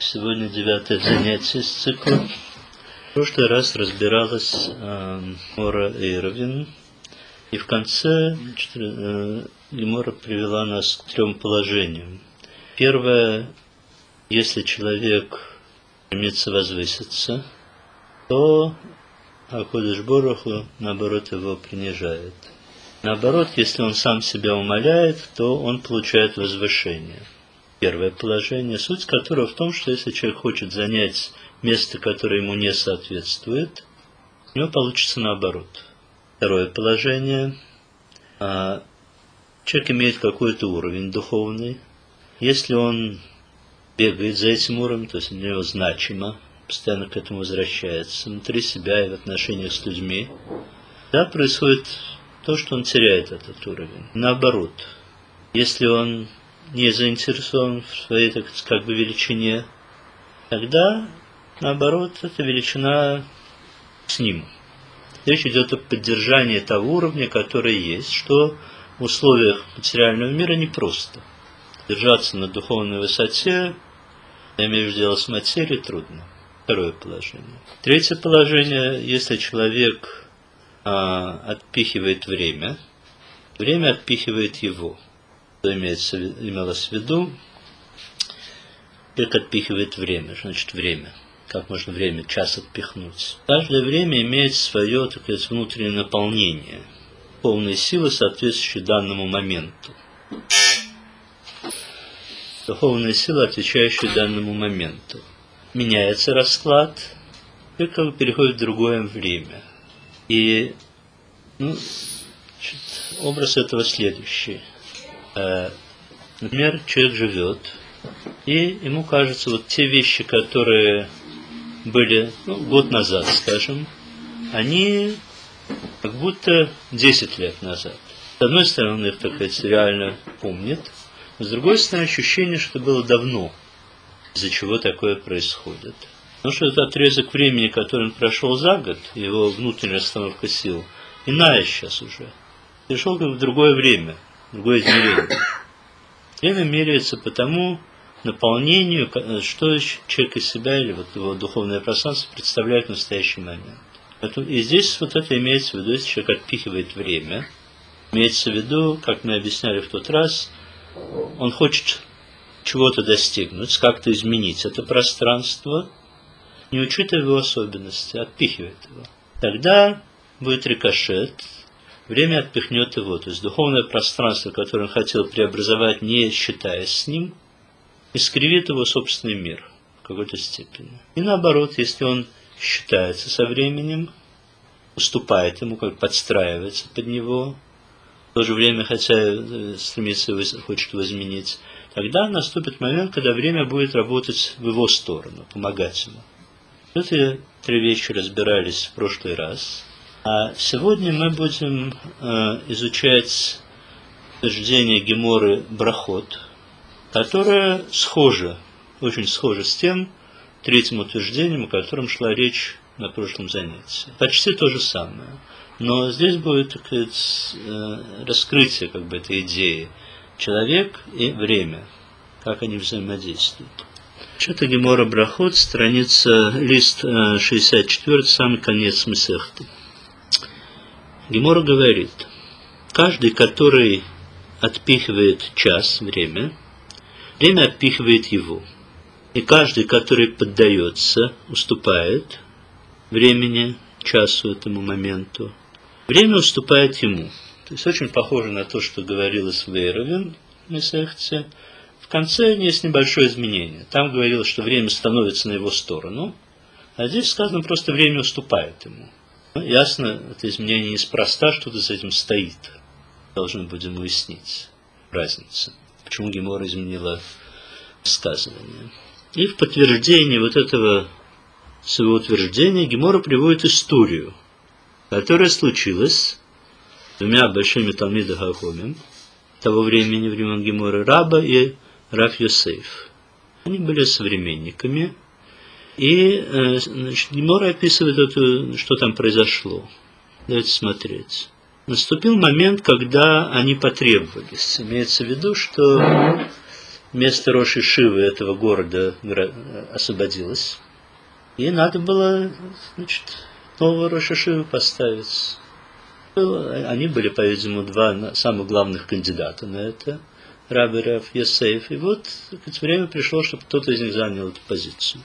Сегодня 9-е занятие из цикла. В прошлый раз разбиралась Гемора Эйровин, и в конце Гемора привела нас к 3 положениям. Первое: если человек стремится возвыситься, то Акодыш Боруху, наоборот, его принижает. Наоборот, если он сам себя умаляет, то он получает возвышение. Первое положение, суть которого в том, что если человек хочет занять место, которое ему не соответствует, у него получится наоборот. Второе положение, человек имеет какой-то уровень духовный. Если он бегает за этим уровнем, то есть для него значимо, постоянно к этому возвращается, внутри себя и в отношениях с людьми, да, происходит то, что он теряет этот уровень. Наоборот, если он не заинтересован в своей, как бы, величине, тогда, наоборот, эта величина с ним. Речь идет о поддержании того уровня, который есть, что в условиях материального мира непросто. Держаться на духовной высоте, я имею в виду дело с материей, трудно. Второе положение. Третье положение, если человек отпихивает время отпихивает его. Что имелось в виду, как отпихивает время, значит время. Как можно время, час отпихнуть? Каждое время имеет свое, так сказать, внутреннее наполнение, полные силы, соответствующие данному моменту. Духовная сила, отвечающая данному моменту. Меняется расклад, и как бы переходит в другое время. И образ этого следующий. Например, человек живет, и ему кажется, вот те вещи, которые были год назад, скажем, они как будто 10 лет назад. С одной стороны, он их, так сказать, реально помнит, а с другой стороны, ощущение, что было давно, из-за чего такое происходит. Потому что этот отрезок времени, который он прошел за год, его внутренняя расстановка сил, иная сейчас уже. Перешел как в другое время, другое измерение. Время меряется по тому наполнению, что человек из себя или вот его духовное пространство представляет в настоящий момент. И здесь вот это имеется в виду, если человек отпихивает время, имеется в виду, как мы объясняли в тот раз, он хочет чего-то достигнуть, как-то изменить это пространство, не учитывая его особенности, отпихивает его. Тогда будет рикошет, время отпихнет его, то есть духовное пространство, которое он хотел преобразовать, не считаясь с ним, искривит его собственный мир в какой-то степени. И наоборот, если он считается со временем, уступает ему, как подстраивается под него, в то же время, хотя стремится, хочет его изменить, тогда наступит момент, когда время будет работать в его сторону, помогать ему. Эти 3 вещи разбирались в прошлый раз. А сегодня мы будем изучать утверждение Геморы Брахот, которое схоже, очень схоже с тем 3-м утверждением, о котором шла речь на прошлом занятии. Почти то же самое. Но здесь будет, так сказать, раскрытие как бы этой идеи. Человек и время, как они взаимодействуют. Это Гемора Брахот, страница, лист 64, самый конец Месехты. Гемора говорит: каждый, который отпихивает час, время отпихивает его. И каждый, который поддается, уступает времени, часу, этому моменту, время уступает ему. То есть очень похоже на то, что говорилось в Эйровин в Месехте. В конце есть небольшое изменение. Там говорилось, что время становится на его сторону, а здесь сказано, просто время уступает ему. Ясно, это изменение неспроста, что-то за этим стоит. Должны будем уяснить разницу. Почему Гемора изменила высказывание. И в подтверждение вот этого своего утверждения Гемора приводит историю, которая случилась с 2 большими талмидей хахомим того времени, времен Геморы, Раба и Рав Йосеф. Они были современниками. И Гемора описывает это, что там произошло. Давайте смотреть. Наступил момент, когда они потребовались. Имеется в виду, что место Рош ешивы этого города освободилось. И надо было, значит, нового Рош ешивы поставить. Они были, по-видимому, два самых главных кандидата на это, Раб и Рав Йосеф. И вот время пришло, чтобы кто-то из них занял эту позицию.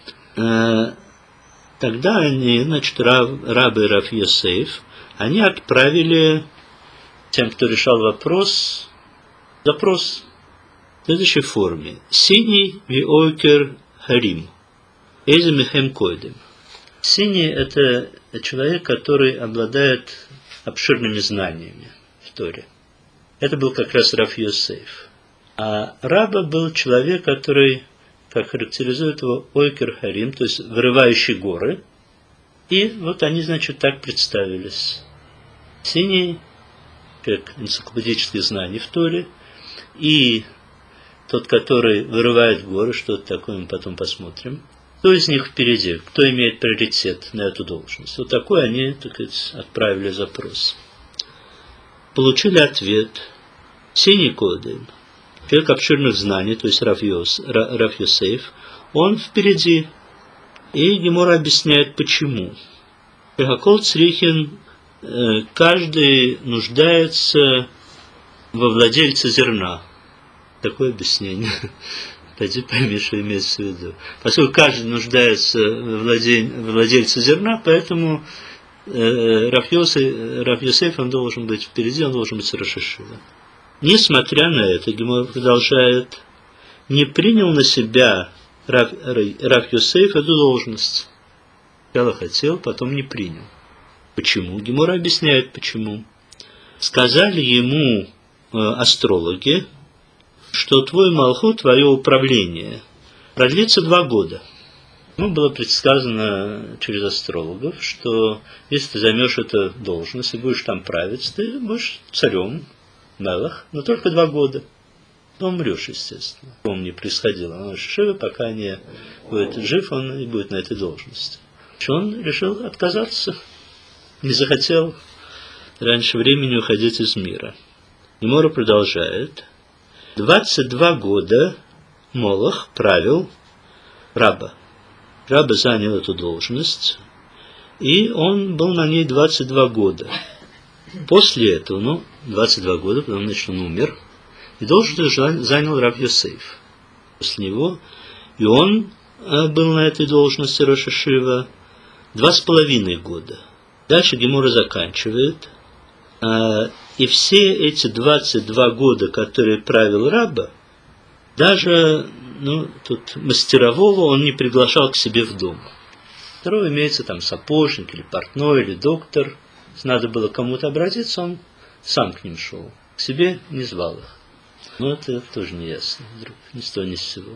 Тогда они, значит, Раб и Рав Йосеф, они отправили тем, кто решал вопрос, запрос в следующей форме. Синий виойкер харим. Эйзе михем койдем. Синий – это человек, который обладает обширными знаниями в Торе. Это был как раз Рав Йосеф. А Раба был человек, который, как характеризует его, ойкер харим, то есть вырывающий горы. И вот они, значит, так представились. Синий, как энциклопедические знания в Торе, и тот, который вырывает горы, что это такое, мы потом посмотрим. Кто из них впереди, кто имеет приоритет на эту должность. Вот такой они, так сказать, отправили запрос. Получили ответ. Синий кодем, человек обширных знаний, то есть Рав Йосеф, он впереди. И Гемора объясняет, почему. Хакол Црихин, каждый нуждается во владельце зерна. Такое объяснение. Пойди пойми, что имеется в виду. Поскольку каждый нуждается во владельце зерна, поэтому Рав Йосеф, он должен быть впереди, он должен быть Рош ешива. Несмотря на это, Гемора продолжает, не принял на себя Рав Йосеф эту должность. Сначала хотел, потом не принял. Почему? Гемора объясняет, почему. Сказали ему астрологи, что твой малхут, твое управление, продлится 2 года. Ему было предсказано через астрологов, что если ты займешь эту должность и будешь там править, ты будешь царем, мелах, но только 2 года. Ты умрешь, естественно. Он не происходило. Он жив, пока не будет жив, он и будет на этой должности. Он решил отказаться, не захотел раньше времени уходить из мира. Гемора продолжает. 22 года Молох правил Раба. Раба занял эту должность, и он был на ней 22 года. После этого, 22 года, потом, значит, он умер, и должность занял Рав Йосеф. После него, и он был на этой должности Рош ешива 2,5 года. Дальше Гемора заканчивает. И все эти 22 года, которые правил Раба, даже тут мастерового он не приглашал к себе в дом. Второго имеется там сапожник, или портной, или доктор. Если надо было кому-то обратиться, он сам к ним шел. К себе не звал их. Но это тоже не ясно. Вдруг ни с того, ни с сего.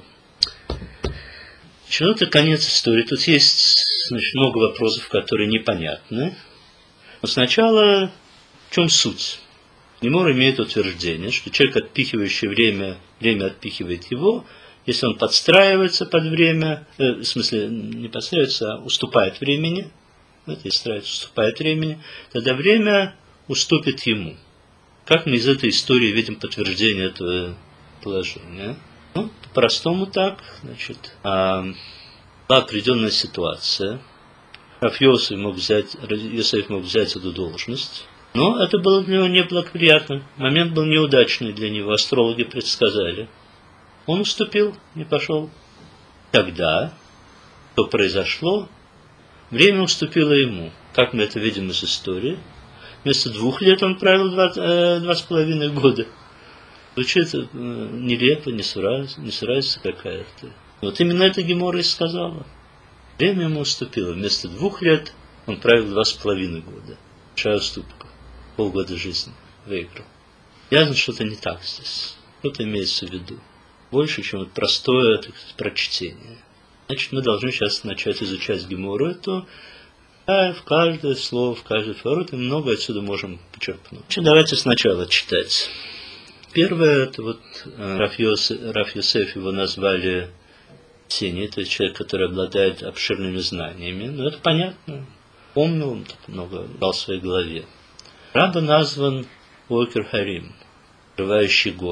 Это конец истории. Тут есть, значит, много вопросов, которые непонятны. Но сначала в чем суть? Гемора имеет утверждение, что человек, отпихивающий время отпихивает его, если он подстраивается под время, в смысле, не подстраивается, а уступает времени, уступает времени, тогда время уступит ему. Как мы из этой истории видим подтверждение этого положения? По-простому так, значит, была определенная ситуация. Рав Йосеф мог взять эту должность, но это было для него неблагоприятно. Момент был неудачный для него, астрологи предсказали. Он уступил, не пошел. Тогда, что произошло, время уступило ему. Как мы это видим из истории. Вместо 2 лет он правил 2,5 года. Звучит нелепо, несуразица какая-то. Вот именно это Гемора и сказала. Время ему уступило. Вместо 2 лет он правил 2,5 года. Большая уступка. Полгода жизни выиграл. Ясно, что-то не так здесь. Что-то имеется в виду. Больше, чем вот простое прочтение. Значит, мы должны сейчас начать изучать Гемору. Это в каждое слово, в каждый форот, и много отсюда можем почерпнуть. Давайте сначала читать. Первое, это вот Рав Йосеф, его назвали Синий, то есть человек, который обладает обширными знаниями. Но это понятно. Помнил, он так много дал в своей голове. Раба назван Ойкер Харим, вырывающий горы.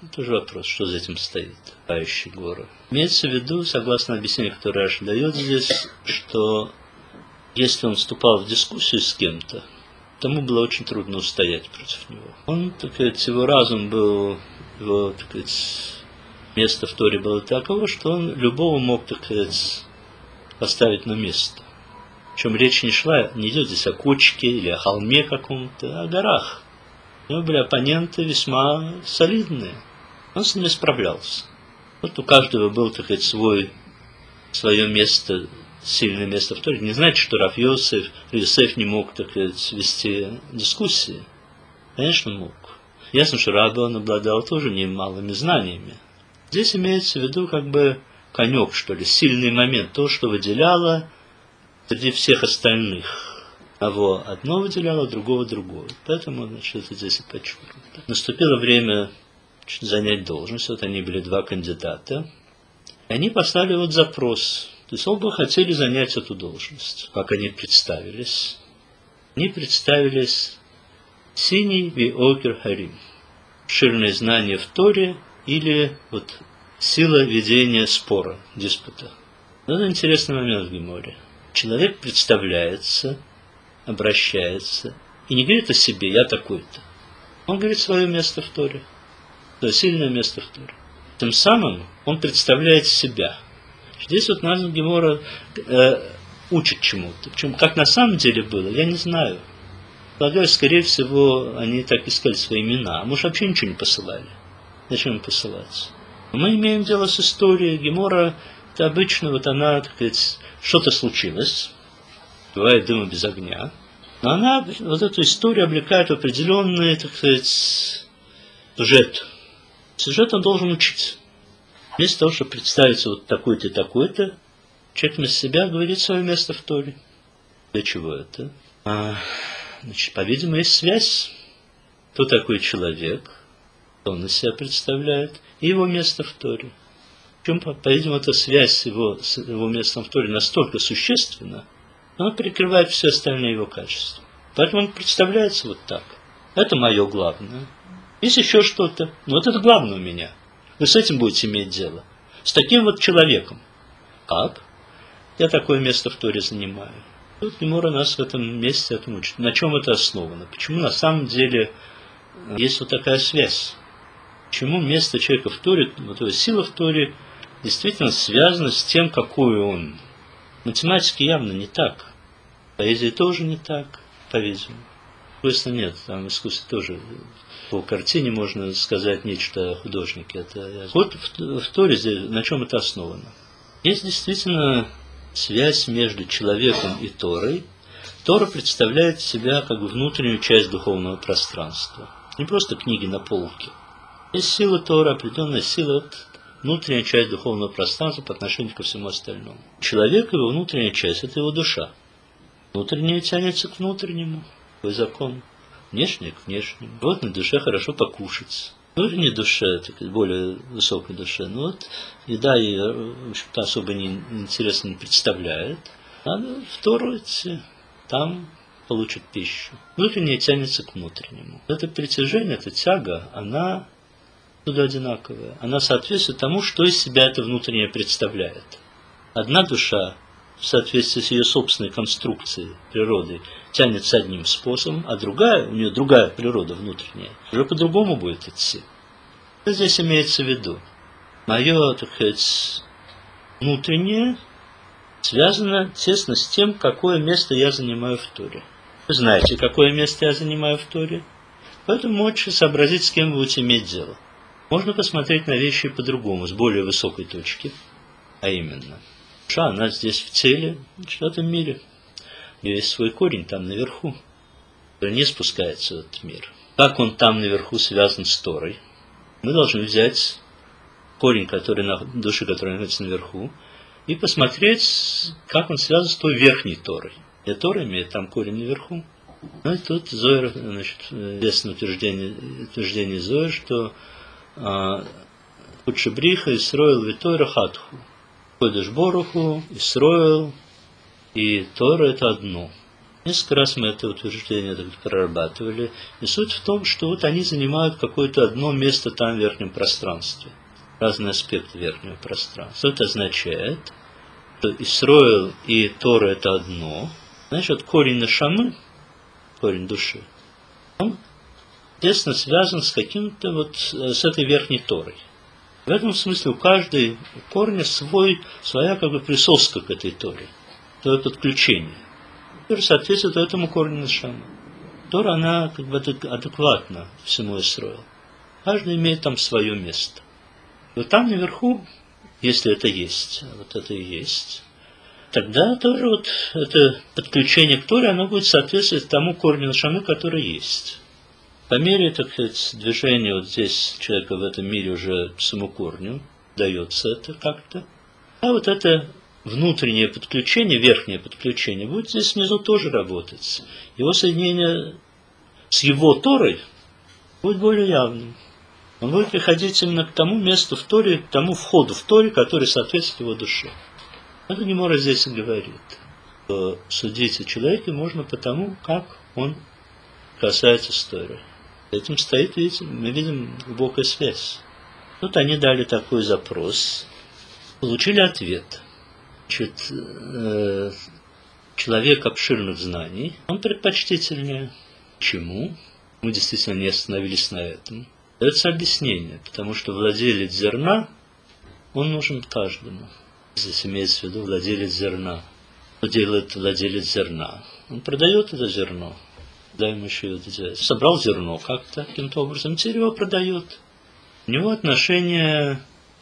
тоже вопрос, что за этим стоит, пающие горы. Имеется в виду, согласно объяснению, которое Раши дает здесь, что если он вступал в дискуссию с кем-то, тому было очень трудно устоять против него. Он, так сказать, его разум был, его, так сказать, место в Торе было таково, что он любого мог, так сказать, поставить на место. Причем речь не идет здесь о кочке или о холме каком-то, а о горах. У него были оппоненты весьма солидные. Он с ними справлялся. Вот у каждого был, так сказать, свое место, сильное место в Торе. Не значит, что Рав Йосеф не мог, так сказать, вести дискуссии. Конечно, мог. Ясно, что Раби он обладал тоже немалыми знаниями. Здесь имеется в виду как бы конек, что ли, сильный момент, то, что выделяло среди всех остальных. Одно выделяло, другого другое. Поэтому, значит, это здесь и подчеркнуто. Наступило время занять должность. Вот они были два кандидата. И они послали вот запрос. То есть оба хотели занять эту должность. Как они представились? Они представились Сини ви Окер Харим. Обширное знание в Торе или вот сила ведения спора, диспута. Это интересный момент в Геморе. Человек представляется, обращается и не говорит о себе, я такой-то. Он говорит свое место в Торе, свое сильное место в Торе. Тем самым он представляет себя. Здесь вот нас Гемора учит чему-то. Причем, как на самом деле было, я не знаю. Полагаю, скорее всего, они так искали свои имена. А может, вообще ничего не посылали. Зачем им посылать? Мы имеем дело с историей. Гемора, это обычно, вот она, так сказать, что-то случилось. Бывает дыма без огня. Но она вот эту историю облекает в определенный, так сказать, сюжет. Сюжет он должен учить. Вместо того, чтобы представиться вот такой-то и такой-то, человек вместо себя говорит свое место в Торе. Для чего это? Значит, по-видимому, есть связь. Кто такой человек, что он из себя представляет, и его место в Торе. Причем, по-видимому, эта связь с его местом в Торе настолько существенна, она перекрывает все остальные его качества. Поэтому он представляется вот так. Это мое главное. Есть еще что-то, но вот это главное у меня. Вы с этим будете иметь дело. С таким вот человеком. Как? Я такое место в Торе занимаю. Тут Гемора нас в этом месте этому учит. На чем это основано? Почему на самом деле есть вот такая связь? Почему место человека в Торе, вот его сила в Торе, действительно связана с тем, какой он? Математики явно не так. Поэзии тоже не так, по-видимому. Искусства нет, там в искусстве тоже по картине можно сказать нечто о художнике. Вот в Торе здесь, на чем это основано? Есть действительно связь между человеком и Торой. Тора представляет себя как бы внутреннюю часть духовного пространства. Не просто книги на полке. Есть сила Тора, определенная сила, внутренняя часть духовного пространства по отношению ко всему остальному. Человек, его внутренняя часть, это его душа. Внутреннее тянется к внутреннему. Такой закон. Внешнее к внешнему. Вот на душе хорошо покушать. Внутренней душе, более высокой душе, ну вот еда ее, в общем-то, особо интересно не представляет. Надо в Тору идти, там получит пищу. Внутреннее тянется к внутреннему. Это притяжение, эта тяга, она туда одинаковая. Она соответствует тому, что из себя это внутреннее представляет. Одна душа в соответствии с ее собственной конструкцией, природой, тянется одним способом, а другая, у нее другая природа внутренняя, уже по-другому будет идти. Что здесь имеется в виду? Мое, так сказать, внутреннее связано тесно с тем, какое место я занимаю в Торе. Вы знаете, какое место я занимаю в Торе, поэтому можете сообразить, с кем вы будете иметь дело. Можно посмотреть на вещи по-другому, с более высокой точки, а именно, душа, она здесь в теле, в этом мире. У нее есть свой корень там наверху, который не спускается в этот мир. Как он там наверху связан с Торой? Мы должны взять корень, души, который находится наверху, и посмотреть, как он связан с той верхней Торой. И Тора имеет там корень наверху. Ну и тут Зоэр, значит, известное утверждение Зоэр, что Кудшебриха Исроэл Витойра Хатху. Кодеш Боруху, Исроэл и Тора это одно. Несколько раз мы это утверждение прорабатывали. И суть в том, что вот они занимают какое-то одно место там в верхнем пространстве. Разный аспект верхнего пространства. Это означает, что Исроэл и Тора это одно. Значит, корень Нешамы, корень души, он, естественно, связан с каким-то вот, с этой верхней Торой. В этом смысле у каждой корня своя как бы присоска к этой Торе, свое подключение, которое соответствует этому корню Нешамы. Тора, она как бы адекватна всему Исроэлу. Каждый имеет там свое место. И вот там наверху, если это есть, вот это и есть, тогда тоже вот это подключение к Торе, оно будет соответствовать тому корню Нешамы, который есть. По мере, так сказать, движения вот здесь человека в этом мире уже самому корню дается это как-то. А вот это внутреннее подключение, верхнее подключение, будет здесь внизу тоже работать. Его соединение с его Торой будет более явным. Он будет приходить именно к тому месту в Торе, к тому входу в Торе, который соответствует его душе. Это Гемара здесь и говорит. Что судить о человеке можно по тому, как он касается Торы. Этим стоит, видите, мы видим глубокая связь. Тут они дали такой запрос, получили ответ. Значит, человек обширных знаний, он предпочтительнее. Почему? Мы действительно не остановились на этом. Дается объяснение, потому что владелец зерна, он нужен каждому. Здесь имеется в виду владелец зерна. Что делает владелец зерна? Он продает это зерно. Да, ему еще это взять. Собрал зерно как-то, каким-то образом, теперь его продает. У него отношения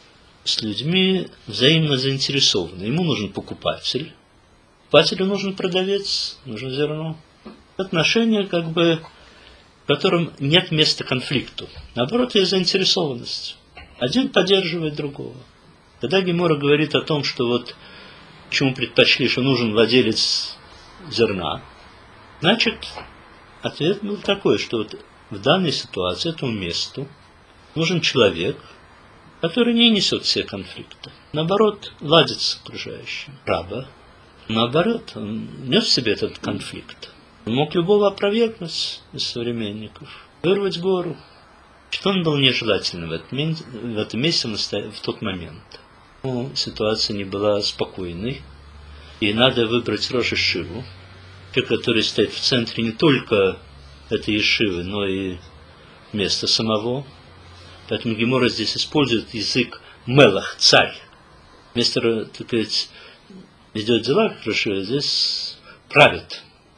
с людьми взаимно заинтересованы. Ему нужен покупатель. Покупателю нужен продавец, нужно зерно. Отношения, как бы, в котором нет места конфликту. Наоборот, есть заинтересованность. Один поддерживает другого. Когда Гемора говорит о том, что вот почему предпочли, что нужен владелец зерна, значит, ответ был такой, что вот в данной ситуации, этому месту, нужен человек, который не несет все конфликты. Наоборот, ладит с окружающим. Раба, наоборот, он нес в себе этот конфликт. Он мог любого опровергнуть из современников, вырвать гору. Что он был нежелательным в этом месте в тот момент. Ситуация не была спокойной, и надо выбрать рош ешиву, который стоит в центре не только этой ешивы, но и места самого. Поэтому Гемора здесь использует язык мелах, царь. Вместо, так сказать, ведет дела, хорошо, здесь правит.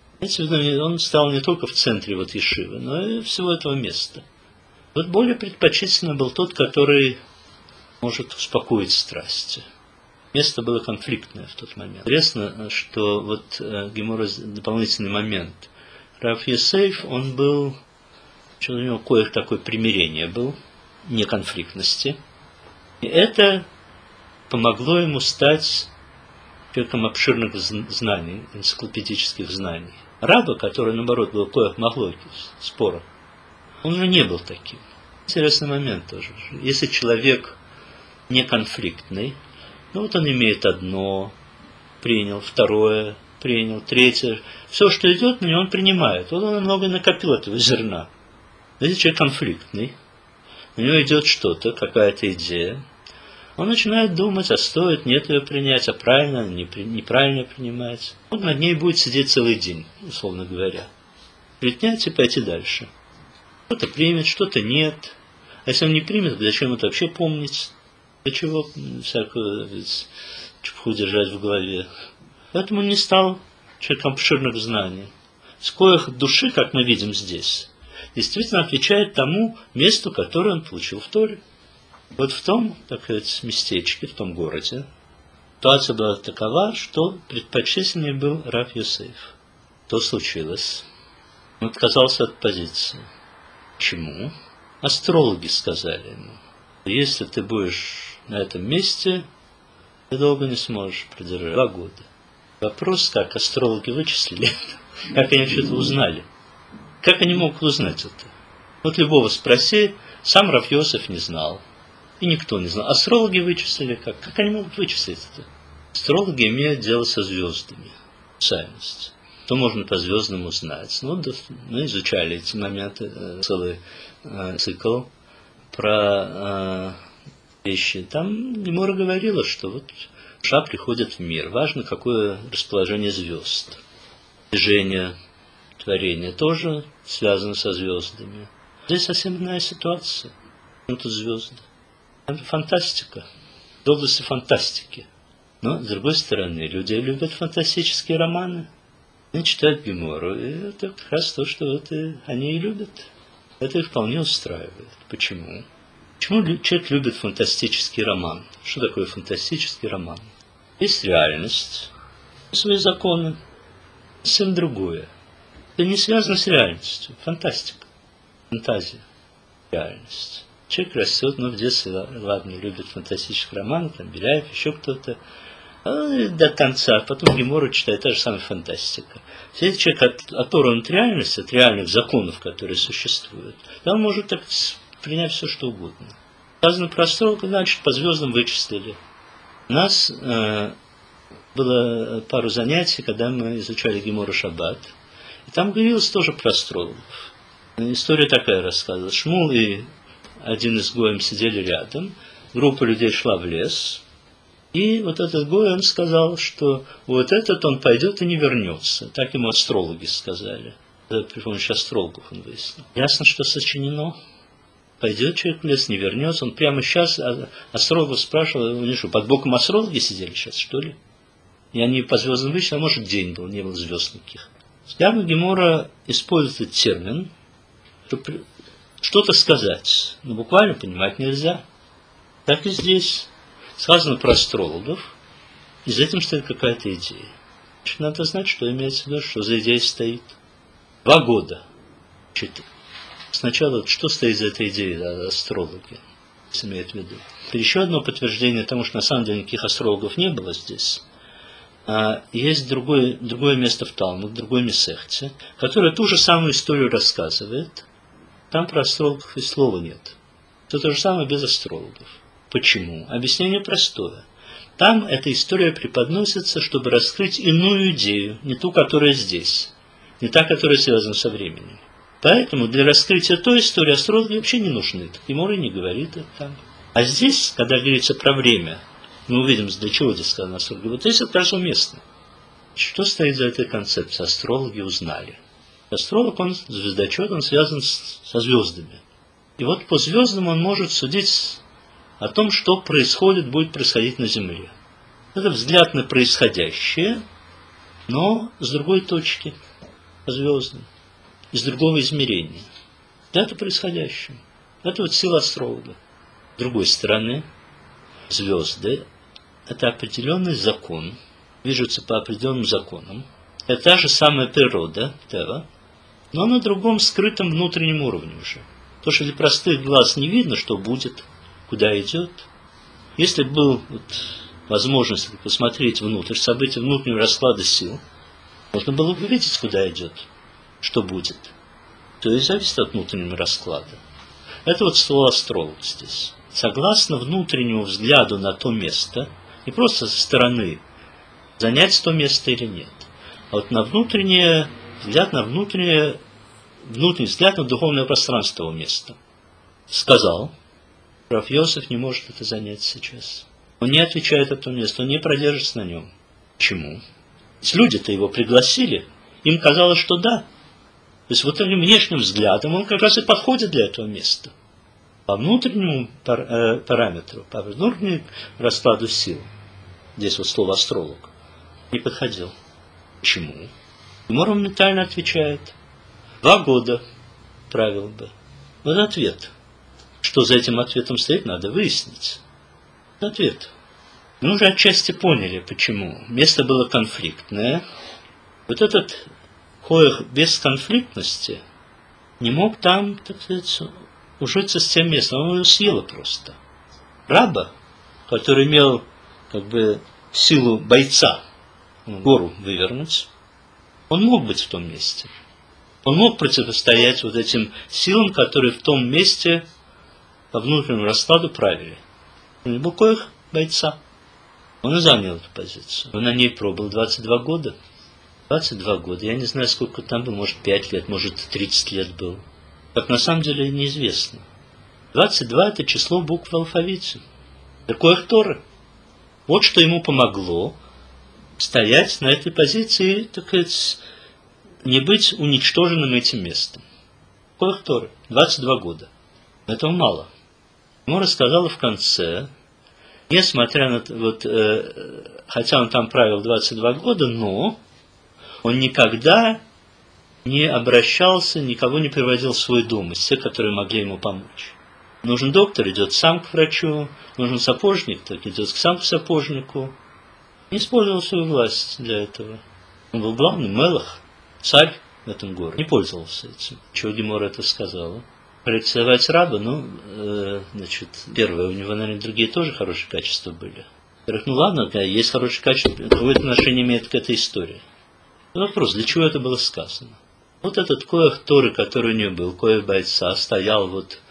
Он стал не только в центре вот ешивы, но и всего этого места. Вот более предпочтительно был тот, который может успокоить страсти. Место было конфликтное в тот момент. Интересно, что вот Гемора дополнительный момент. Рав Йосеф, он был, что у него кое-какое примирение был, неконфликтности. И это помогло ему стать человеком обширных знаний, энциклопедических знаний. Раба, который, наоборот, был коэх махлокис, спора, он уже не был таким. Интересный момент тоже. Если человек неконфликтный, ну вот он имеет одно, принял, второе, принял, третье. Все, что идет на него, он принимает. Вот он много накопил этого зерна. Если человек конфликтный, у него идет что-то, какая-то идея, он начинает думать, а стоит, нет ее принять, а правильно, неправильно принимать. Он над ней будет сидеть целый день, условно говоря. Принять и пойти дальше. Что-то примет, что-то нет. А если он не примет, зачем это вообще помнить? Для чего всякую чепуху держать в голове? Поэтому он не стал человеком обширных знаний. С коих души, как мы видим здесь, действительно отвечает тому месту, которое он получил в Торе. Вот в том, так сказать, местечке, в том городе, ситуация была такова, что предпочтительнее был Рав Йосеф. Что случилось? Он отказался от позиции. Почему? Астрологи сказали ему: если ты будешь на этом месте, ты долго не сможешь продержать. 2 года. Вопрос, как астрологи вычислили, как они все это узнали. Как они могут узнать это? Вот любого спроси, сам Рав Йосеф не знал. И никто не знал. Астрологи вычислили как? Как они могут вычислить это? Астрологи имеют дело со звездами. Специальность. то можно по звездам узнать. Ну, мы изучали эти моменты, целый цикл про вещи. Там Гемора говорила, что вот душа приходит в мир. Важно, какое расположение звезд. Движение творения тоже связано со звездами. Здесь совсем иная ситуация. Ну, тут звезды. Это фантастика. В области фантастики. Но, с другой стороны, люди любят фантастические романы. Они читают Гемору. И это как раз то, что вот они и любят. Это их вполне устраивает. Почему? Почему человек любит фантастический роман? Что такое фантастический роман? Есть реальность, свои законы, совсем другое. Это не связано с реальностью. Фантастика, фантазия, реальность. Человек растет, в детстве, ладно, любит фантастический роман, там Беляев, еще кто-то, до конца, потом Гемору читает, та же самая фантастика. Если человек оторван от реальности, от реальных законов, которые существуют, то он может так принять все, что угодно. Сказано про астрологов, значит, по звездам вычислили. У нас было пару занятий, когда мы изучали Гемору Шаббат, и там говорилось тоже про астрологов. История такая рассказывалась. Шмул и один из гоем сидели рядом, группа людей шла в лес, и вот этот гой, он сказал, что вот этот он пойдет и не вернется. Так ему астрологи сказали. При помощи астрологов он выяснил. Ясно, что сочинено. Пойдет человек в лес, не вернется. Он прямо сейчас астрологов спрашивал, они что, под боком астрологи сидели сейчас, что ли? И они по звездам вышли, а может день был, не было звезд никаких. Явно Гемора использует этот термин, чтобы что-то сказать, но буквально понимать нельзя. Так и здесь. Сказано про астрологов, и за этим стоит какая-то идея. Значит, надо знать, что имеется в виду, что за идеей стоит. 2 года. Значит, сначала, что стоит за этой идеей астрологи, имеет в виду. Это еще одно подтверждение тому, что на самом деле никаких астрологов не было здесь. Есть другое место в Талмуде, другой Месехте, которое ту же самую историю рассказывает. Там про астрологов и слова нет. Это то же самое без астрологов. Почему? Объяснение простое. Там эта история преподносится, чтобы раскрыть иную идею, не ту, которая здесь, не та, которая связана со временем. Поэтому для раскрытия той истории астрологи вообще не нужны. Гемора не говорит это там. А здесь, когда говорится про время, мы увидим, для чего здесь сказано астрологи. Вот здесь это как раз уместно. Что стоит за этой концепцией? Астрологи узнали. Астролог, он звездочет, он связан со звездами. И вот по звездам он может судить о том, что происходит, будет происходить на Земле. Это взгляд на происходящее, но с другой точки, по звездам, из другого измерения. Это происходящее. Это вот сила астролога. С другой стороны, звезды – это определенный закон, движутся по определенным законам. Это та же самая природа, Тева, но на другом скрытом внутреннем уровне уже. То, что для простых глаз не видно, что будет, куда идет. Если была возможность посмотреть внутрь, события внутреннего расклада сил, можно было бы увидеть, куда идет, что будет. То есть зависит от внутреннего расклада. Это вот слово астролог здесь. Согласно внутреннему взгляду на то место, не просто со стороны, занять то место или нет, а вот на внутренний взгляд на духовное пространство того места. Сказал, Рав Йосеф не может это занять сейчас. Он не отвечает этому месту, он не продержится на нем. Почему? Ведь люди-то его пригласили, им казалось, что да. То есть вот этим внешним взглядом он как раз и подходит для этого места. По внутреннему параметру, по внутреннему раскладу сил, здесь вот слово астролог, не подходил. Почему? Гемора моментально отвечает. 2 года правил бы. Вот ответ. Что за этим ответом стоит, надо выяснить. Ответ. Мы уже отчасти поняли, почему. Место было конфликтное. Вот этот Коэх без конфликтности не мог там, так сказать, ужиться с тем местом. Он его съел просто. Раба, который имел силу бойца, гору вывернуть, он мог быть в том месте. Он мог противостоять вот этим силам, которые в том месте по внутреннему раскладу правили. Он был Коэх бойца. Он и занял эту позицию. Он на ней пробыл 22 года. 22 года. Я не знаю, сколько там было, может 5 лет, может 30 лет был. Как на самом деле неизвестно. 22 – это число букв в алфавите. Такое Торы. Вот что ему помогло стоять на этой позиции, так сказать, не быть уничтоженным этим местом. Такое Торы. 22 года. Этого мало. Ему рассказала в конце, несмотря на хотя он там правил 22 года, но он никогда не обращался, никого не приводил в свой дом из тех, которые могли ему помочь. Нужен доктор, идет сам к врачу, нужен сапожник, так идет сам к сапожнику. Не использовал свою власть для этого. Он был главный мелах, царь в этом городе. Не пользовался этим. Чего Гемора это сказала? Характеризовать раба, первое, у него, наверное, другие тоже хорошие качества были. Во-первых, ладно, есть хорошие качества, какое отношение имеет к этой истории. Вопрос, для чего это было сказано? Вот этот коэх Торы, который у него был, коэх бойца, стоял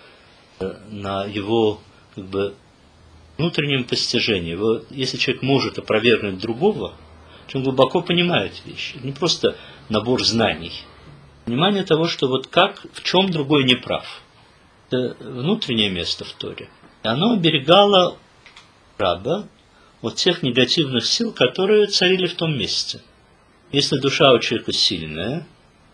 на его внутреннем постижении. Если человек может опровергнуть другого, он глубоко понимает вещи. Не просто набор знаний. Понимание того, что в чем другой не прав. Это внутреннее место в Торе. И оно оберегало раба от тех негативных сил, которые царили в том месте. Если душа у человека сильная,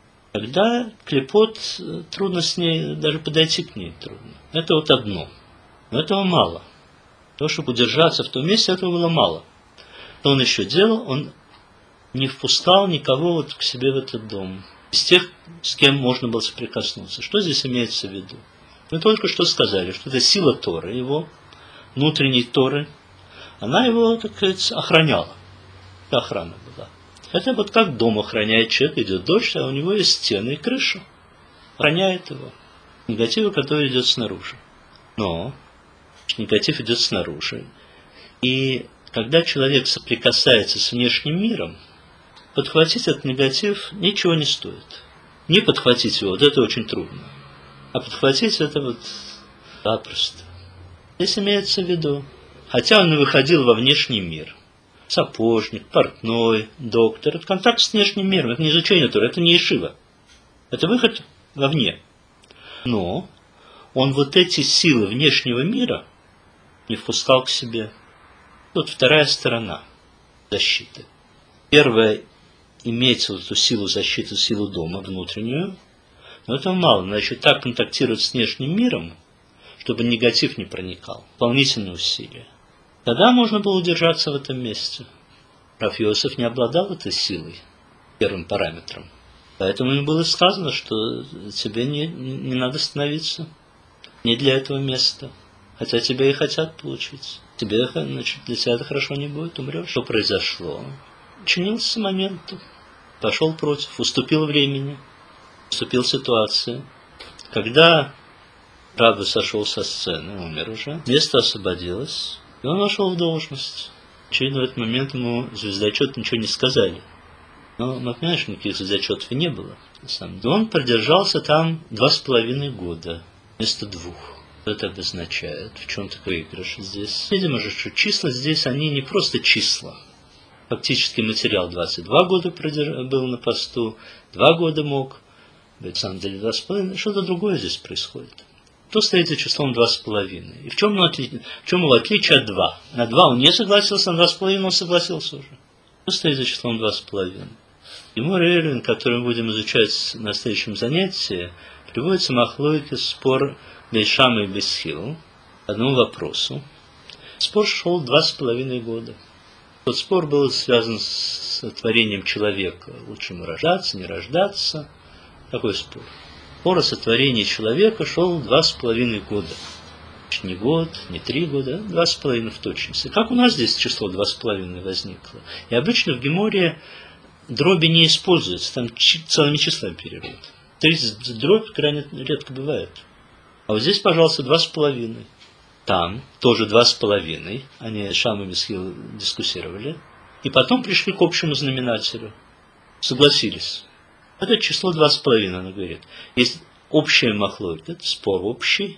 тогда клепот, трудно с ней, даже подойти к ней трудно. Это одно. Но этого мало. То, чтобы удержаться в том месте, этого было мало. Что он еще делал? Он не впускал никого к себе в этот дом. Из тех, с кем можно было соприкоснуться. Что здесь имеется в виду? Мы только что сказали, что это сила Торы, его внутренней Торы, она его, так сказать, охраняла. Это охрана была. Это как дом охраняет человек, идет дождь, а у него есть стены и крыша. Охраняет его. Негатив, который идет снаружи. Но негатив идет снаружи. И когда человек соприкасается с внешним миром, подхватить этот негатив ничего не стоит. Не подхватить его, это очень трудно. А подхватить это запросто. Здесь имеется в виду, хотя он и выходил во внешний мир, сапожник, портной, доктор, это контакт с внешним миром, это не изучение Торы, это не ешива. Это выход вовне. Но он эти силы внешнего мира не впускал к себе. Тут вторая сторона защиты. Первая – иметь эту силу защиты, силу дома внутреннюю, но этого мало. Надо еще так контактировать с внешним миром, чтобы негатив не проникал. Дополнительные усилия. Тогда можно было удержаться в этом месте. Рав Йосеф не обладал этой силой, первым параметром. Поэтому ему было сказано, что тебе не надо становиться не для этого места. Хотя тебя и хотят получить. Тебе, для тебя это хорошо не будет, умрешь. Что произошло? Чинился моменту. Пошел против, уступил времени, уступил ситуации. Когда Рабби сошел со сцены, умер уже, место освободилось, и он вошел в должность. Очевидно, в этот момент ему звездочеты ничего не сказали. Но мы понимаем, что никаких звездочетов и не было. На самом деле. Он продержался там 2,5 года вместо 2. Что это обозначает? В чем такой выигрыш здесь? Видимо же, что числа здесь, они не просто числа. Фактически материал 22 года был на посту, 2 года мог быть, на самом деле 2,5. Что-то другое здесь происходит. Кто стоит за числом 2,5? И в чем его отличие от 2? На 2 он не согласился, на 2,5 он согласился уже. Кто стоит за числом 2,5? Гемора Эрвин, который мы будем изучать на следующем занятии, приводится махлойки спор Бейшама и Бесхил к одному вопросу. Спор шел 2,5 года. Тот спор был связан с творением человека. Лучше ему рождаться, не рождаться. Такой спор. Спор о сотворении человека шел 2,5 года. Не год, не 3 года, 2,5 в точности. Как у нас здесь число 2,5 возникло? И обычно в Геморе дроби не используются, там целыми числами перевод. 30 дробь крайне редко бывает. А вот здесь, пожалуйста, 2,5. Там тоже 2,5. Они с Шамой и Бесхил дискуссировали. И потом пришли к общему знаменателю. Согласились. Это число 2,5, она говорит. Есть общая махлойка, это спор общий,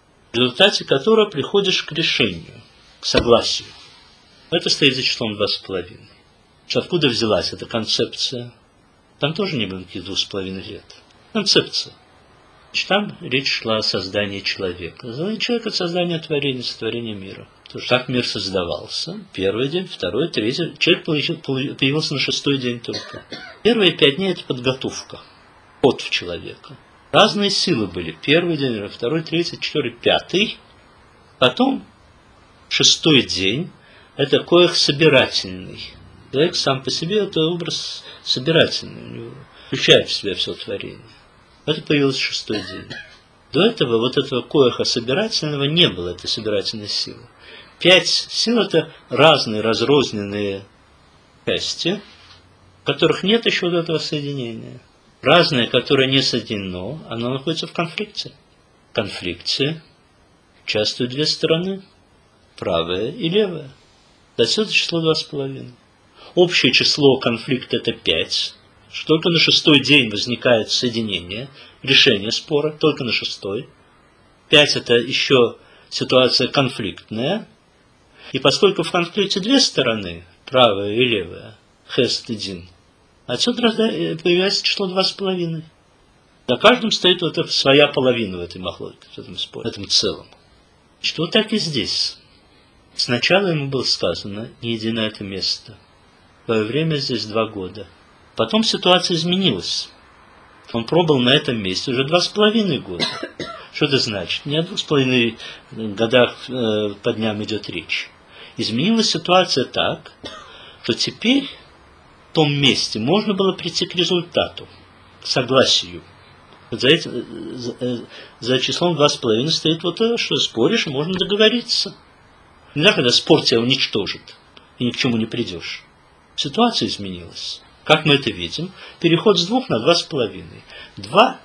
в результате которого приходишь к решению, к согласию. Это стоит за числом 2,5. Откуда взялась эта концепция? Там тоже не было никаких 2,5 лет. Концепция. Значит, там речь шла о создании человека. Создание человека – это создание творения, сотворение мира. Потому что как мир создавался? Первый день, второй, третий. Человек появился на 6-й день только. Первые 5 дней – это подготовка. Вход в человека. Разные силы были. Первый день, второй, третий, 4, 5. Потом 6-й день – это коих собирательный. Человек сам по себе – это образ собирательный. У него включает в себя все творение. Это появился 6-й день. До этого вот этого коиха собирательного не было, этой собирательной силы. 5 сил – это разные разрозненные части, в которых нет еще вот этого соединения. Разное, которое не соединено, оно находится в конфликте. В конфликте участвуют 2 стороны, правая и левая. Отсюда число 2,5. Общее число конфликта – это 5. Только на 6-й день возникает соединение, решение спора, только на 6-й. 5 – это еще ситуация конфликтная. И поскольку в конфликте 2 стороны, правая и левая, хесед и дин, отсюда появляется число 2,5. На каждом стоит вот эта своя половина в этой махлоке, в этом споре, в этом целом. Что вот так и здесь. Сначала ему было сказано, не иди на это место. Твое время здесь 2 года. Потом ситуация изменилась. Он пробыл на этом месте уже 2,5 года. Что это значит? Не о 2,5 годах по дням идет речь. Изменилась ситуация так, что теперь в том месте можно было прийти к результату, к согласию. Вот за числом 2,5 стоит вот то, что споришь, можно договориться. Нельзя, когда спор тебя уничтожит, и ни к чему не придешь. Ситуация изменилась. Как мы это видим? Переход с 2 на 2,5. 2.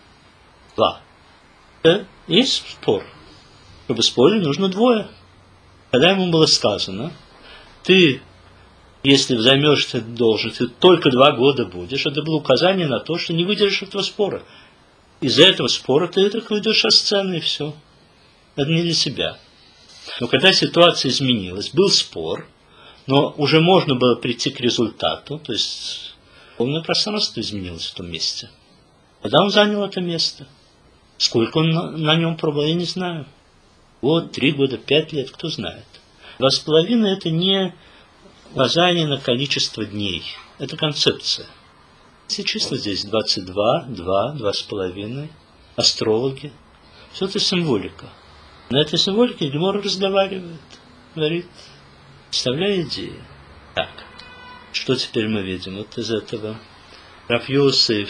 Есть спор. Чтобы спорить, нужно 2. Когда ему было сказано, ты, если займешь эту должность, ты только 2 года будешь, это было указание на то, что не выдержишь этого спора. Из-за этого спора ты так выйдешь со сцены, и все. Это не для себя. Но когда ситуация изменилась, был спор, но уже можно было прийти к результату, то есть полное пространство изменилось в том месте. Когда он занял это место? Сколько он на нем пробовал, я не знаю. Год, 3 года, 5 лет, кто знает. 2,5 это не указание на количество дней. Это концепция. Все числа здесь 22, 2, 2,5, астрологи. Все это символика. На этой символике Гемора разговаривает, говорит, представляя идеи. Так, что теперь мы видим вот из этого? Рав Йосеф,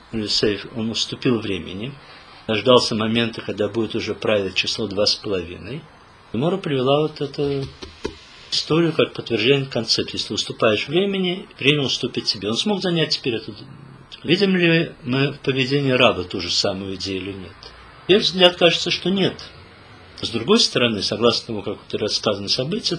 он уступил времени, дождался момента, когда будет уже править число 2,5. Гемора привела вот эту историю как подтверждение концепции. Если уступаешь времени, время уступит тебе. Он смог занять теперь эту... Видим ли мы в поведении раба ту же самую идею или нет? Первый взгляд кажется, что нет. С другой стороны, согласно тому, как это рассказаны события,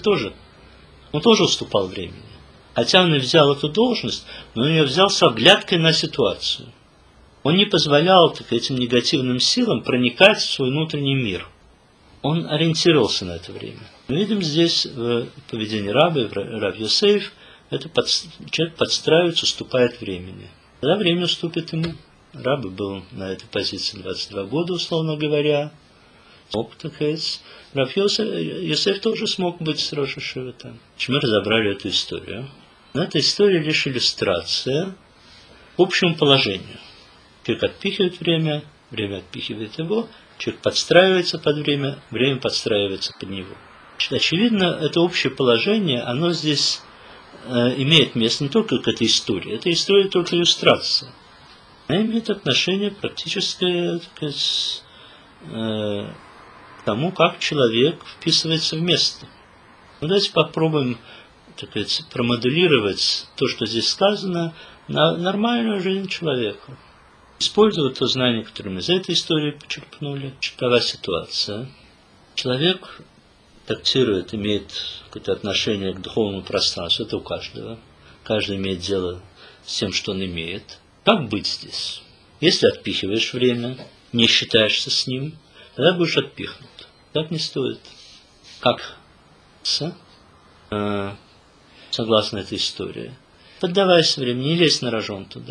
он тоже уступал времени. Хотя он и взял эту должность, но он ее взял с оглядкой на ситуацию. Он не позволял этим негативным силам проникать в свой внутренний мир. Он ориентировался на это время. Мы видим здесь в поведении раба, Рав Йосеф, человек подстраивается, уступает времени. Когда время уступит ему, раб был на этой позиции 22 года, условно говоря, смог, так сказать. Рав Йосеф тоже смог быть с Рош ха-Шивот там. Мы разобрали эту историю. Но эта история лишь иллюстрация к общему положению. Человек отпихивает время отпихивает его, человек подстраивается под время подстраивается под него. Очевидно, это общее положение, оно здесь имеет место не только к этой истории. Эта история только иллюстрация. Она имеет отношение практически, так сказать, к тому, как человек вписывается в место. Ну, давайте попробуем, так сказать, промоделировать то, что здесь сказано, на нормальную жизнь человека. Используя то знание, которое мы из этой истории почерпнули. Какова ситуация? Человек тактирует, имеет какое-то отношение к духовному пространству. Это у каждого. Каждый имеет дело с тем, что он имеет. Как быть здесь? Если отпихиваешь время, не считаешься с ним, тогда будешь отпихнут. Так не стоит. Как? Согласно этой истории. Поддавайся времени, не лезь на рожон туда.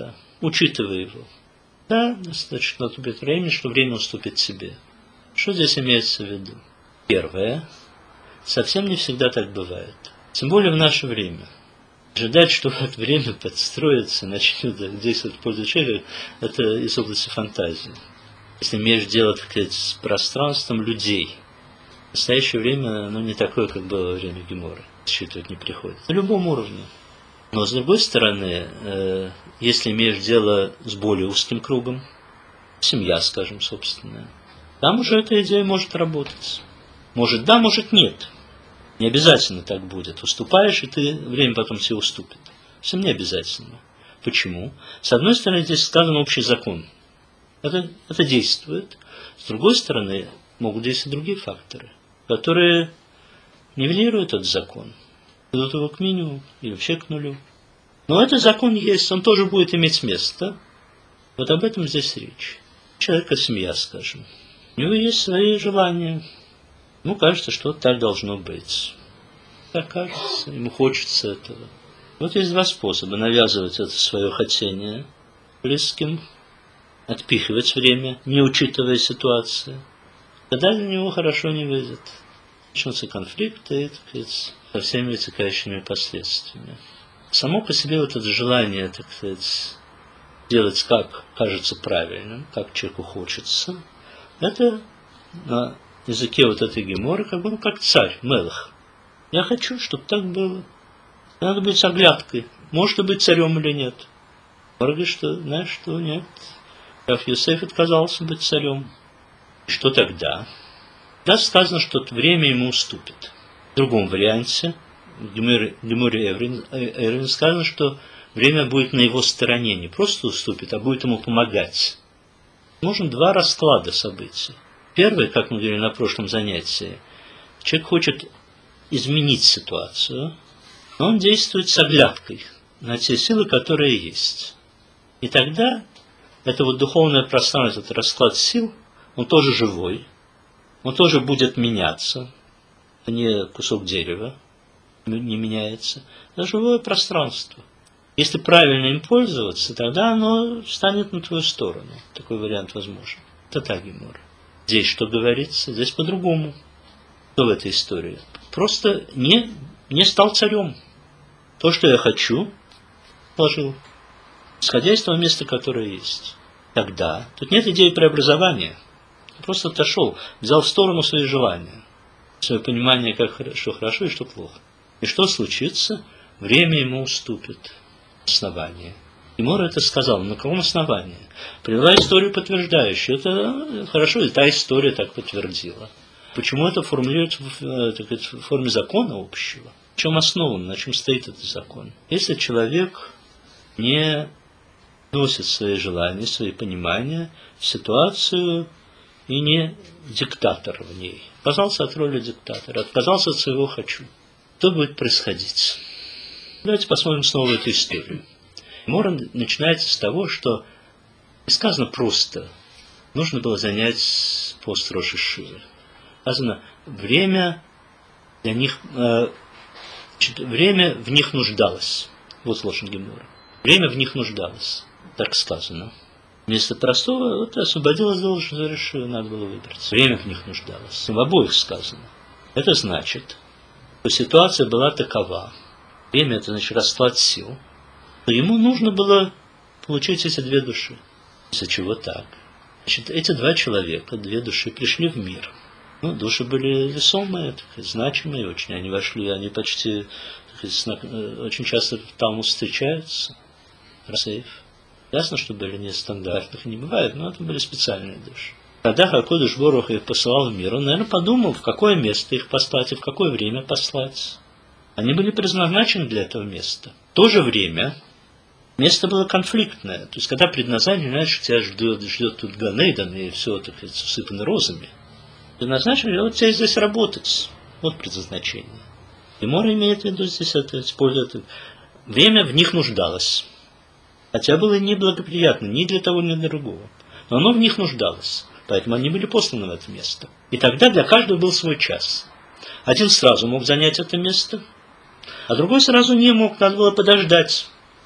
учитывай его. Да, достаточно наступит время, что время уступит тебе. Что здесь имеется в виду? Первое. Совсем не всегда так бывает. Тем более в наше время. Ожидать, что вот время подстроится, начнет действовать в пользу человека, это из области фантазии. Если имеешь дело, так сказать, с пространством людей, в настоящее время оно не такое, как было во время Геморы. Считывать не приходится. На любом уровне. Но с другой стороны, если имеешь дело с более узким кругом, семья, скажем, собственная, там уже эта идея может работать. Может да, может нет. Не обязательно так будет. Уступаешь, и ты время потом тебе уступит. Все не обязательно. Почему? С одной стороны, здесь сказан общий закон. Это действует. С другой стороны, могут действовать другие факторы, которые нивелируют этот закон. Ведут его к минимуму или вообще к нулю. Но этот закон есть, он тоже будет иметь место. Вот об этом здесь речь. Человека семья, скажем. У него есть свои желания. Ему кажется, что так должно быть. Так кажется, ему хочется этого. Вот есть два способа навязывать это свое хотение близким, отпихивать время, не учитывая ситуацию. Тогда для него хорошо не выйдет. Начнутся конфликты, так сказать, со всеми вытекающими последствиями. Само по себе вот это желание, так сказать, делать как кажется правильным, как человеку хочется, это на языке вот этой геморы как царь, мелах. Я хочу, чтобы так было. Надо быть с оглядкой. Может быть царем или нет. Говорит, что, знаешь, что нет. Рав Йосеф отказался быть царем. И что тогда? Да, сказано, что время ему уступит. В другом варианте, в Геморе Эрвин сказано, что время будет на его стороне. Не просто уступит, а будет ему помогать. Нужно два расклада событий. Первый, как мы говорили на прошлом занятии, человек хочет изменить ситуацию, но он действует с оглядкой на те силы, которые есть. И тогда это вот духовное пространство, этот расклад сил, он тоже живой, он тоже будет меняться. Это не кусок дерева, не меняется. Это живое пространство. Если правильно им пользоваться, тогда оно станет на твою сторону. Такой вариант возможен. Это та гемора. Здесь что говорится? Здесь по-другому. Что в этой истории? Просто не стал царем. То, что я хочу, положил. Исходя из того места, которое есть. Тогда тут нет идеи преобразования. Просто отошел, взял в сторону свои желания. Свое понимание, что хорошо и что плохо. И что случится? Время ему уступит. Основание. Гемора это сказал. На каком основании? Привела историю подтверждающую. Это хорошо, и та история так подтвердила. Почему это формулируется в форме закона общего? В чем основан, на чем стоит этот закон? Если человек не носит свои желания, свои понимания в ситуацию и не диктатор в ней, отказался от роли диктатора, отказался от своего «хочу», что будет происходить? Давайте посмотрим снова эту историю. Гемора начинается с того, что сказано просто. Нужно было занять пост Рош ха-Шивы. Сказано, время для них, время в них нуждалось. Вот лошадь Гемора. Время в них нуждалось. Так сказано. Вместо простого, вот освободилось должность Рош ха-Шивы, надо было выбрать. Время в них нуждалось. В обоих сказано. Это значит, что ситуация была такова. Время это значит расклад сил. Но ему нужно было получить эти две души. Из-за чего так? Значит, эти два человека, две души, пришли в мир. Души были весомые, значимые очень. Они вошли, они почти, очень часто там встречаются. Расейф. Ясно, что были нестандартных, не бывает, но это были специальные души. Когда Акодыш Борух их посылал в мир, он, наверное, подумал, в какое место их послать и в какое время послать. Они были предназначены для этого места. В то же время место было конфликтное. То есть, когда предназначено, знаешь, тебя ждет тут Ганейдан и все, так сказать, усыпано розами. Предназначено, вот тебе здесь работать. Вот предназначение. Гемора имеет в виду здесь это, использует. Время в них нуждалось. Хотя было неблагоприятно ни для того, ни для другого. Но оно в них нуждалось. Поэтому они были посланы в это место. И тогда для каждого был свой час. Один сразу мог занять это место, а другой сразу не мог. Надо было подождать,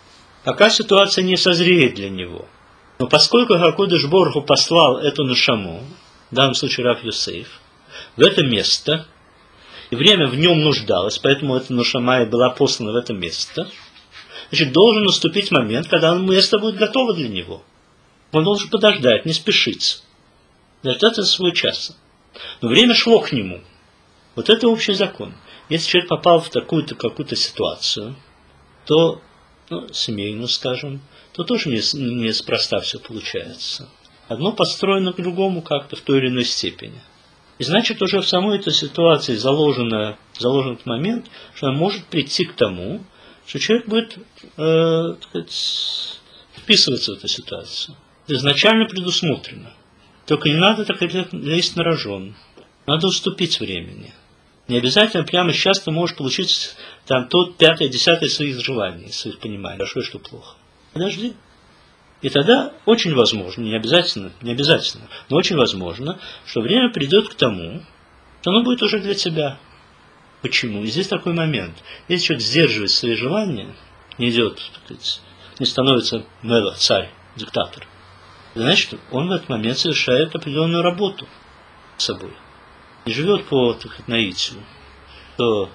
пока ситуация не созреет для него. Но поскольку Акодыш Борху послал эту нешаму, в данном случае Рав Йосеф, в это место, и время в нем нуждалось, поэтому эта нешама и была послана в это место, значит, должен наступить момент, когда место будет готово для него. Он должен подождать, не спешиться. Дождаться свой час. Но время шло к нему. Вот это общий закон. Если человек попал в такую-то какую-то ситуацию, то, семейную, скажем, то тоже неспроста все получается. Одно подстроено к другому как-то в той или иной степени. И значит, уже в самой этой ситуации заложен этот момент, что он может прийти к тому, что человек будет вписываться в эту ситуацию. Это изначально предусмотрено. Только не надо так лезть на рожон. Надо уступить времени. Не обязательно прямо сейчас ты можешь получить там тот 5-е, 10-е своих желаний, своих пониманий, хорошо и что плохо. Подожди. И тогда очень возможно, не обязательно, но очень возможно, что время придет к тому, что оно будет уже для тебя. Почему? И здесь такой момент. Если человек сдерживает свои желания, не идет, так сказать, не становится мелах, царь, диктатор, значит, он в этот момент совершает определенную работу с собой. Не живет по, так сказать, наитию. То,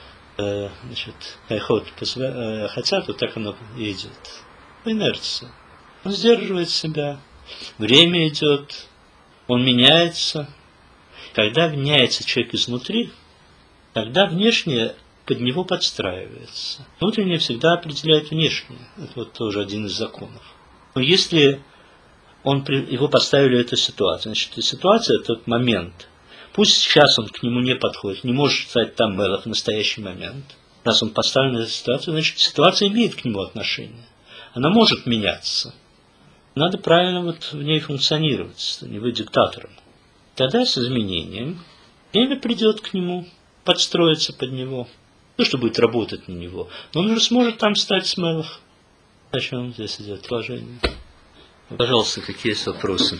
хотят, вот так оно и идет. По инерции. Он сдерживает себя. Время идет. Он меняется. Когда меняется человек изнутри, тогда внешнее под него подстраивается. Внутреннее всегда определяет внешнее. Это вот тоже один из законов. Но если его поставили в эту ситуацию, значит, ситуация – это тот момент. Пусть сейчас он к нему не подходит, не может стать там мелах в настоящий момент. Раз он поставлен в эту ситуацию, значит, ситуация имеет к нему отношение. Она может меняться. Надо правильно вот в ней функционировать, не быть диктатором. Тогда с изменением время придет к нему, подстроится под него. То, что будет работать на него. Но он уже сможет там стать с мелах. О чем здесь идет положение? Пожалуйста, какие есть вопросы?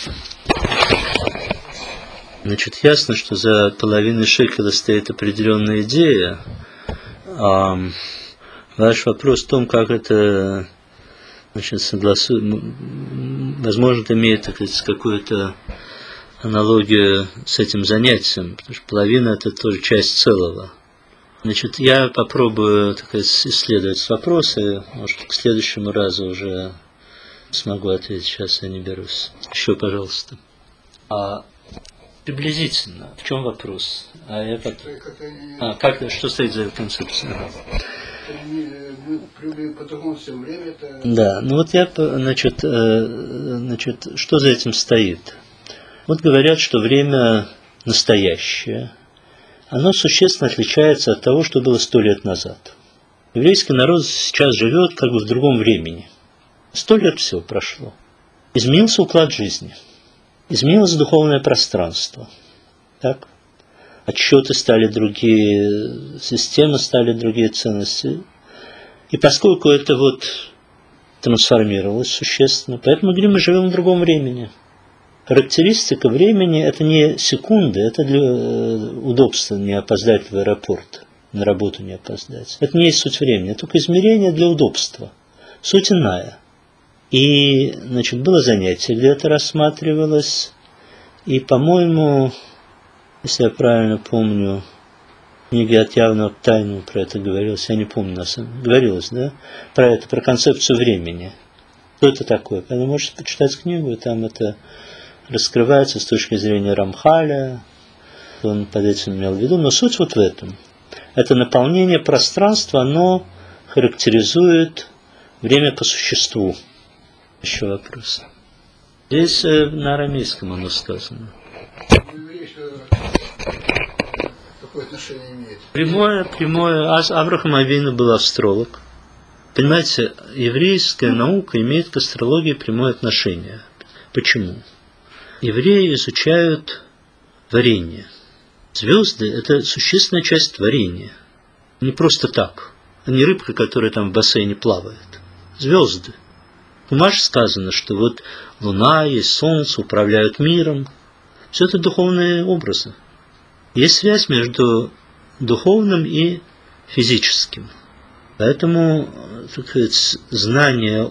Значит, ясно, что за половиной шекеля стоит определенная идея. Ваш вопрос в том, как это, значит, возможно, это имеет, так сказать, какую-то аналогию с этим занятием, потому что половина – это тоже часть целого. Значит, я попробую, так сказать, исследовать вопросы, может, к следующему разу уже смогу ответить, сейчас я не берусь. Еще, пожалуйста. Приблизительно. В чем вопрос? Что стоит за этой концепцией? По-другому все время это... Да, ну вот я, значит, что за этим стоит? Вот говорят, что время настоящее, оно существенно отличается от того, что было 100 лет назад. Еврейский народ сейчас живет как бы в другом времени. 100 лет все прошло. Изменился уклад жизни. Изменилось духовное пространство. Так? Отсчеты стали другие, системы стали другие, ценности. И поскольку это вот трансформировалось существенно, поэтому мы говорим, мы живем в другом времени. Характеристика времени – это не секунды, это для удобства не опоздать в аэропорт, на работу не опоздать. Это не есть суть времени, это только измерение для удобства. Суть иная. И, значит, было занятие, где это рассматривалось, и, по-моему, если я правильно помню, в книге «От явного к тайному» про это говорилось, я не помню, говорилось, да, про это, про концепцию времени. Что это такое? Вы можете почитать книгу, и там это раскрывается с точки зрения Рамхаля, что он под этим имел в виду, но суть вот в этом. Это наполнение пространства, оно характеризует время по существу. Еще вопрос. Здесь на арамейском оно сказано. Какое отношение имеет? Прямое. Авраам Авину был астролог. Понимаете, еврейская наука имеет к астрологии прямое отношение. Почему? Евреи изучают творение. Звезды – это существенная часть творения. Не просто так. А не рыбка, которая там в бассейне плавает. Звезды. В Маше сказано, что вот Луна, есть Солнце, управляют миром. Все это духовные образы. Есть связь между духовным и физическим. Поэтому, так сказать, знание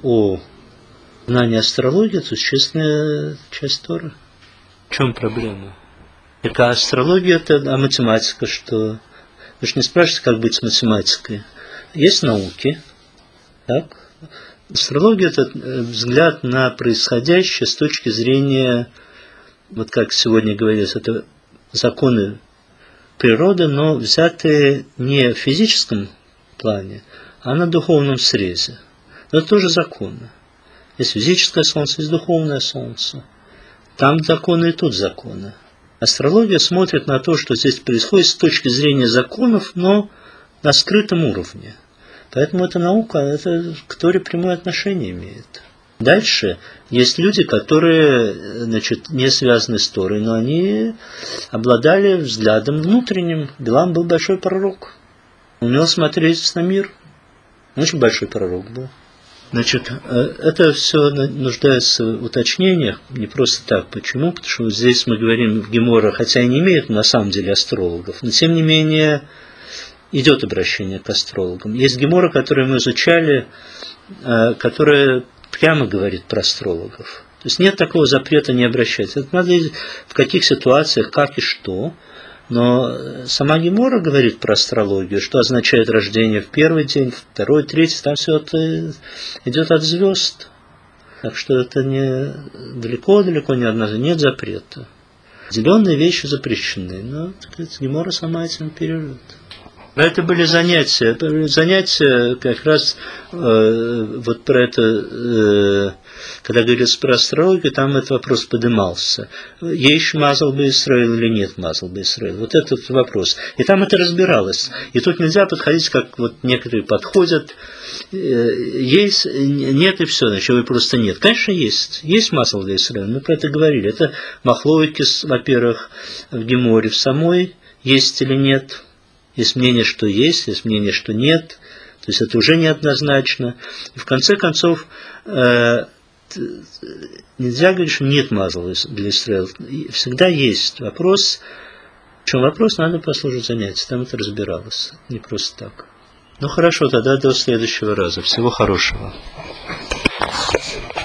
астрологии – это существенная часть Торы. В чем проблема? Так а астрология – это математика, что… Вы же не спрашиваете, как быть с математикой. Есть науки, так? Астрология – это взгляд на происходящее с точки зрения, вот как сегодня говорится, это законы природы, но взятые не в физическом плане, а на духовном срезе. Но это тоже законы. Есть физическое солнце, есть духовное солнце. Там законы и тут законы. Астрология смотрит на то, что здесь происходит с точки зрения законов, но на скрытом уровне. Поэтому эта наука, это к Торе прямое отношение имеет. Дальше есть люди, которые, значит, не связаны с Торой, но они обладали взглядом внутренним. Билам был большой пророк. Умел смотреть на мир. Очень большой пророк был. Значит, это все нуждается в уточнениях, не просто так. Почему? Потому что здесь мы говорим в Гемора, хотя и не имеют на самом деле астрологов, но тем не менее идет обращение к астрологам. Есть Гемора, которую мы изучали, которая прямо говорит про астрологов. То есть нет такого запрета не обращаться. Это надо в каких ситуациях, как и что. Но сама Гемора говорит про астрологию, что означает рождение в первый день, второй, третий, там все это идет от звезд. Так что это не далеко не однозначно, нет запрета. Определенные вещи запрещены, но Гемора сама этим переживет. Это были занятия как раз вот про это, когда говорится про астрологию, там этот вопрос поднимался. Есть мазал бы Исраил или нет мазал бы Исраил? Вот этот вопрос. И там это разбиралось. И тут нельзя подходить, как вот некоторые подходят. Есть, нет и все, значит, вы просто нет. Конечно, есть. Есть мазал бы Исраил, мы про это говорили. Это махлоикис, во-первых, в Геморе в самой, есть или нет. Есть мнение, что есть мнение, что нет. То есть это уже неоднозначно. И в конце концов, нельзя говорить, что нет мазал для Исраэля. Всегда есть вопрос. В чем вопрос, надо послушать занятия. Там это разбиралось. Не просто так. Ну хорошо, тогда до следующего раза. Всего хорошего.